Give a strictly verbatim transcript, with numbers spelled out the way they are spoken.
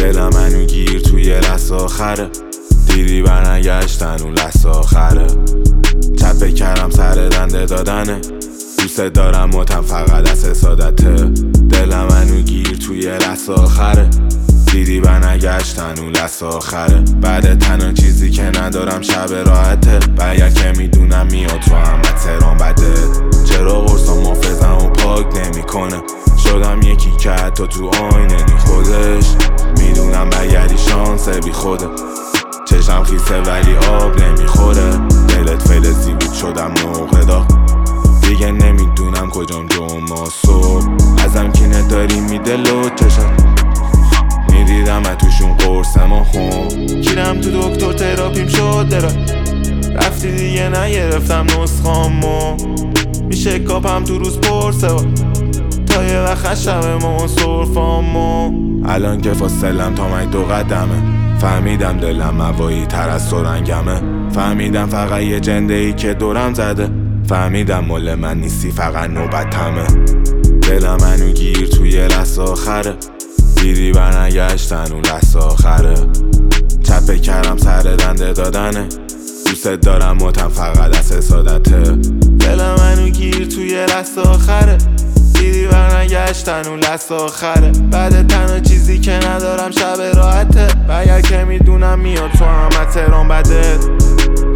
دلم منو گیر توی لحظه آخره، دیدی برنگشتن اون لحظه آخره. چپه کردم سر دنده دادنه، دوست دارم متم فقط از حسادته. دلم منو گیر توی لحظه آخره، دیدی برنگشتن اون لحظه آخره. بعد تنها چیزی که ندارم شب راحته، و اگر که میدونم میاد تو همه تهران بده. چرا قرصا محافظم و پاک نمیکنه، شدم یکی که حتی تو آینه نی خودش. میدونم بگردی شانس بی خوده، چشم خیسه ولی آب نمیخوره. دلت فلزی بود شدم نقطه داغ، دیگه نمیدونم کجام جمعه صبح. ازم که نداری میدل و چشم، میدیدم توشون قرص ما هم. گیرم تو دکتر تراپیم شد درای، رفتی دیگه نگرفتم نسخامو. میشه کاپم تو روز پرسه با، تا یه وقت شب ما صرفامو. الان که فاصلم تا من دو قدمه، فهمیدم دلم موایی تر از سرنگمه. فهمیدم فقط یه جنده ای که دورم زده، فهمیدم مال من نیستی فقط نوبتمه. دلم منو گیر توی لحظه آخره، دیدی برنگشتن اون لحظه آخره. چپه کردم سر دنده دادنه، دوست دارم متم فقط از حسادته. دلم منو گیر توی لحظه آخره، دیدی برنگشتن اون لحظه آخره. بعد تنها چیزی که ندارم شب راحته، و اگر که میدونم میاد تو همه تهران بده.